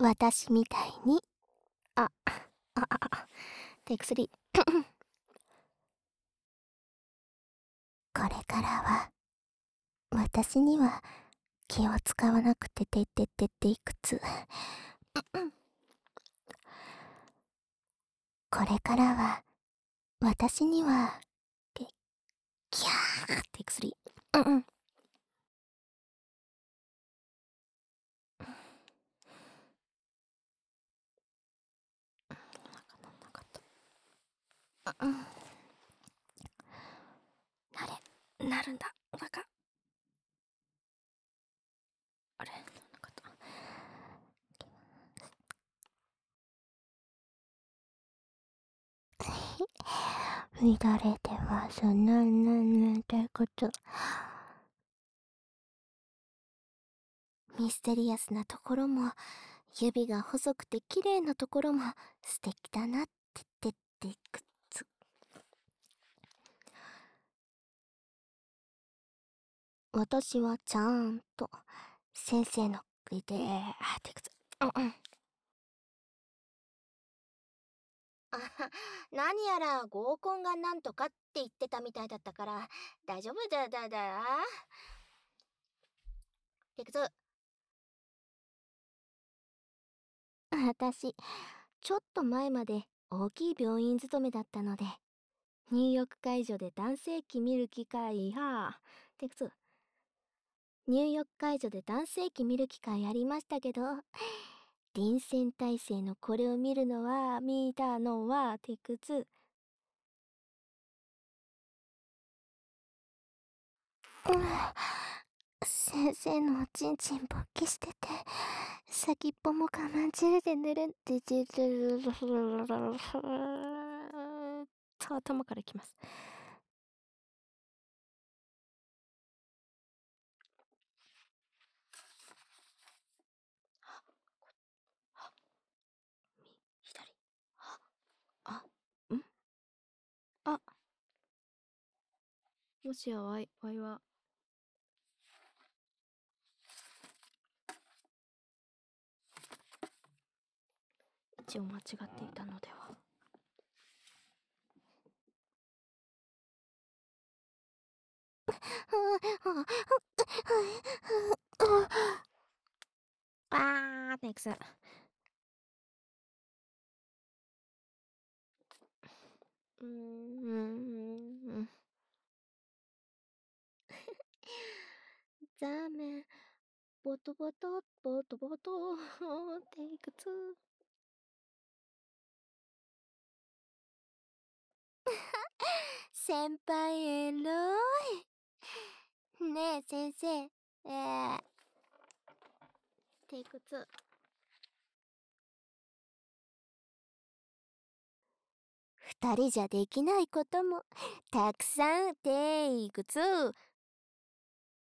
私みたいに。あ、テイク3。これからは、私には気を使わなくてていくつ。これからは、私には、キャーテイク3。なんなかった。なるんだ。バカ。あれなんなかった。乱れてますなんてこと。ミステリアスなところも、指が細くて綺麗なところも素敵だなっていくつ。私はちゃんと先生の上でっていくつ。何やら合コンがなんとかって言ってたみたいだったから大丈夫だ。テクツ。私ちょっと前まで大きい病院勤めだったので、入浴介助で男性器見る機会テクツ。入浴介助で男性器見る機会ありましたけど、臨戦態勢のこれを見たのはテクツ。先生のおちんちん勃起してて、先っぽも我慢汁でぬるんってと頭からいきます。左。んあ、もしやわいは位置を間違っていたのでは。テイクス。ザーメン、ボトテイク2。先輩エロい。ねえ先生、テイク2。二人じゃできないこともたくさんテイク2。